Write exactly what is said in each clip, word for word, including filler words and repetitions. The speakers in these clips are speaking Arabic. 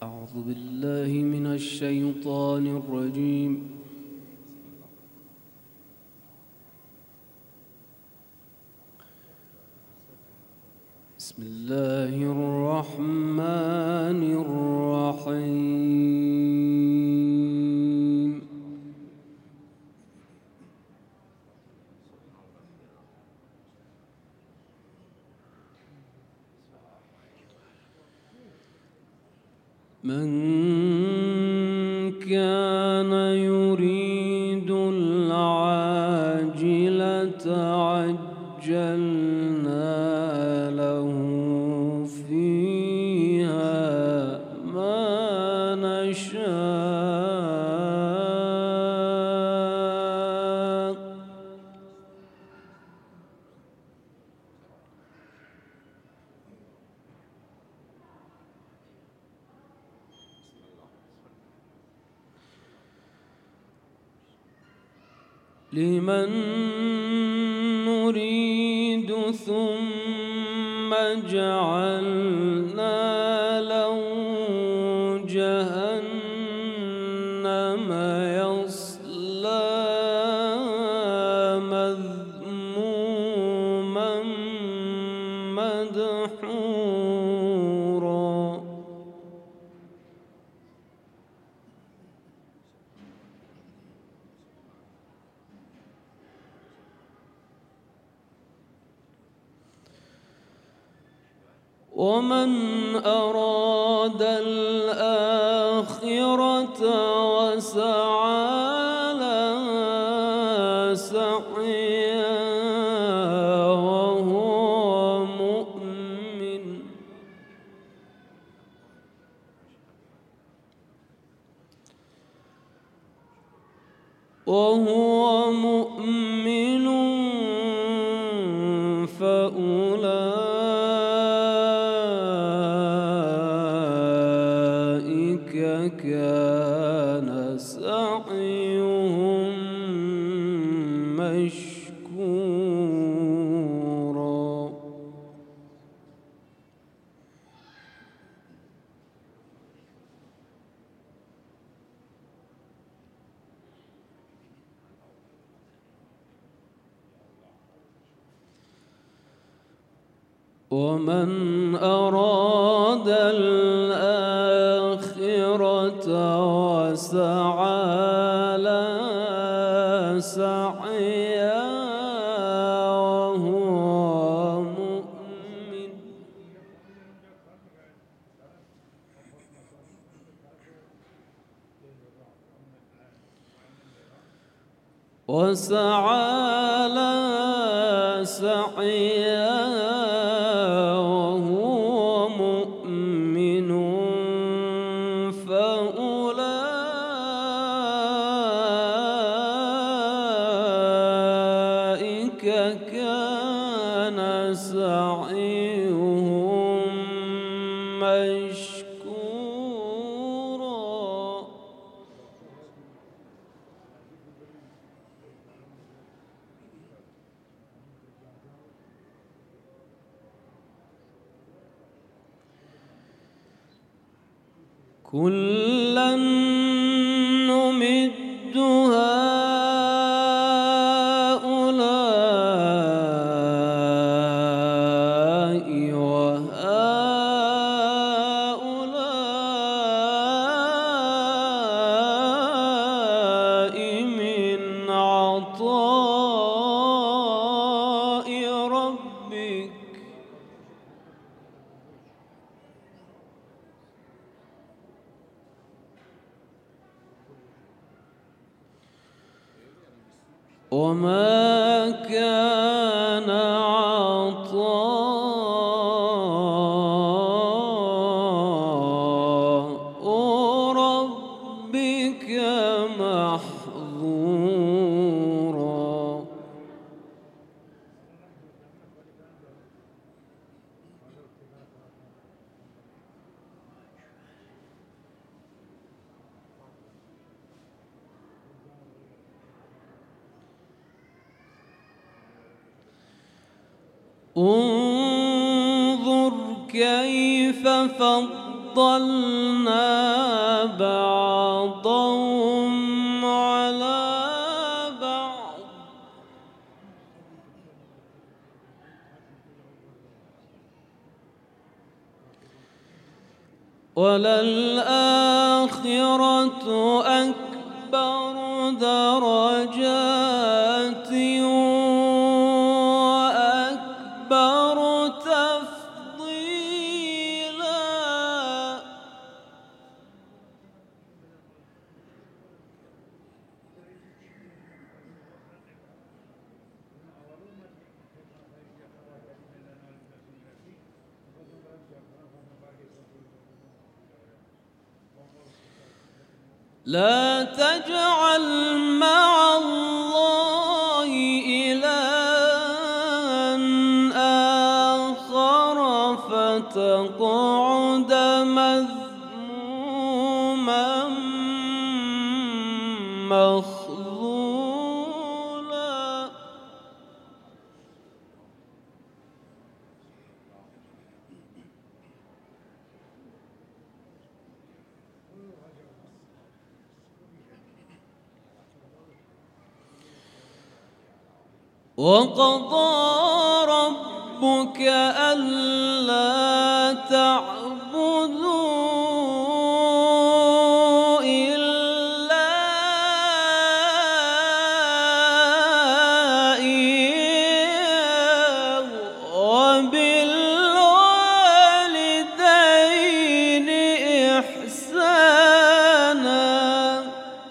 أعوذ بالله من الشيطان الرجيم. بسم الله الرحمن الرحيم. من كان يريد العاجلة عجلنا له فيها ما نشاء لمن نريد ثم جعلنا له جهنم يصلاها مذموما مدحورا ومن أراد الآخرة وسعى لها سعيها وهو مؤمن وهو مؤمن فأولئك كان سعيهم مشكورا ومن أراد الآخرة وسعى لها سعيها وهو مؤمن وسعى لها سعيها وهو مؤمن فأولئك كان سعيهم مشكورا كلا نمد هؤلاء وهؤلاء من عطاء ربك وما كان عطاء ربك محظورا فضلنا بعضهم على بعض وللآخرة أكبر درجات وأكبر تفضيلا. لا تجعل مع الله إلها آخر فتقعد مذموما مخذولا. وقضى ربك ألا تعبدوا إلا إياه وبالوالدين إحسانا.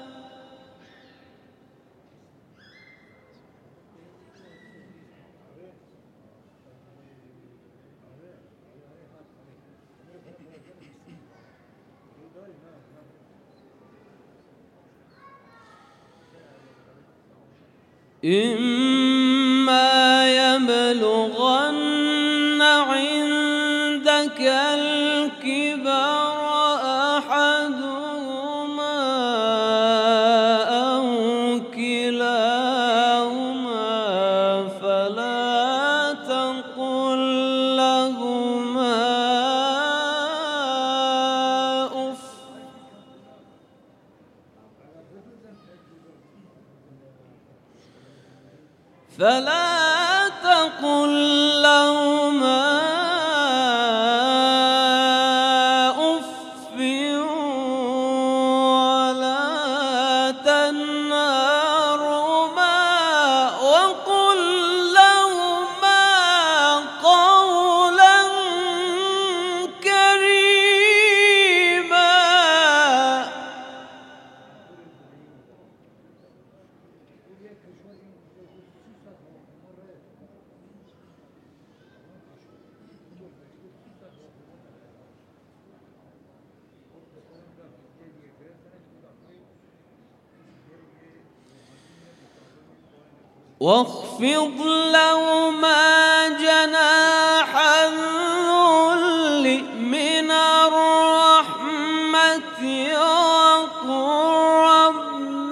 إما يبلغن عندك الكبر أحدهما أو كلاهما فلا تقل لهما أف فلا تقل لهما أف ولا تنهرهما وقل لهما قولا كريما. واخفض لهما جناح الذل من الرحمة وقل رب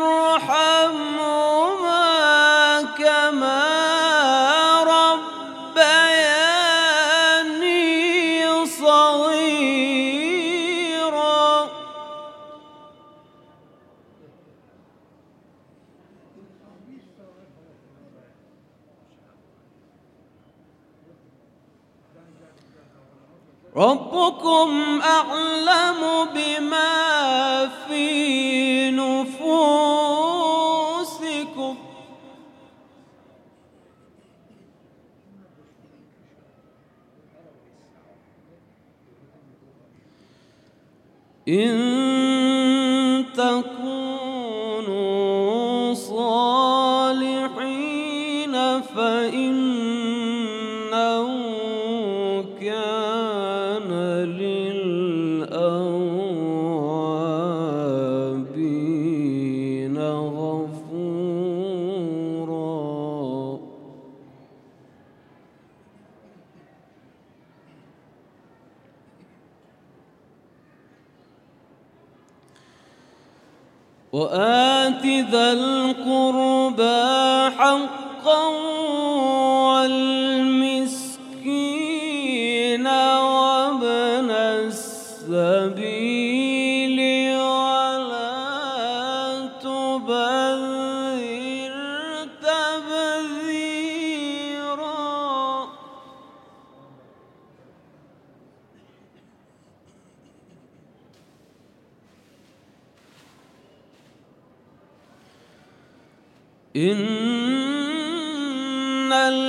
ارحمهما كما ربياني صغيرا. ربكم أعلم بما في نفوسكم إن تكونوا صالحين فإنه كان للأوابين غفورا. وآت ذا القربى حقا والمسكين وابن السبيل السبيل ولا تبذر تبذيرا إن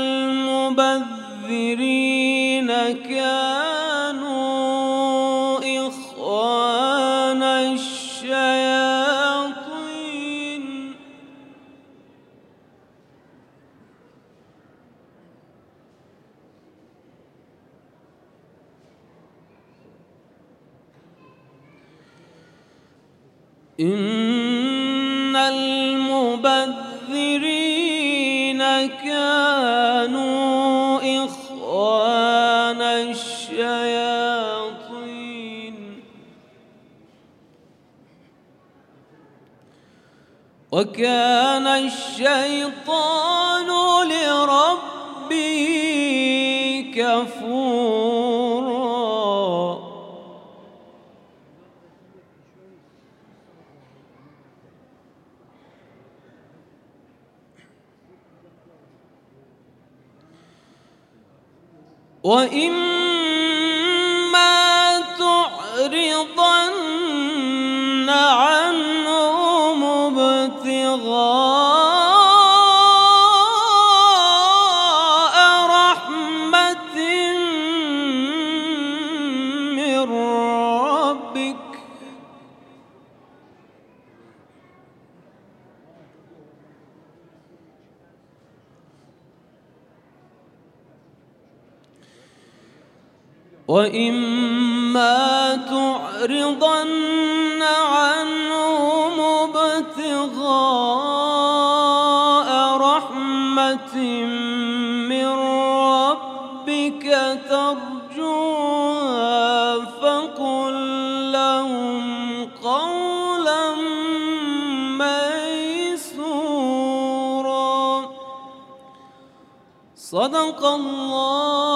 المبذرين كانوا إخوان الشياطين إن المبذرين كانوا إخوان الشياطين وكان الشيطان لربه كفورا وإما تعرضن عنهم ابتغاء رحمة من ربك وإما تعرضن عنهم ابتغاء رحمة من ربك ترجوها فقل لهم قولا ميسورا. صدق الله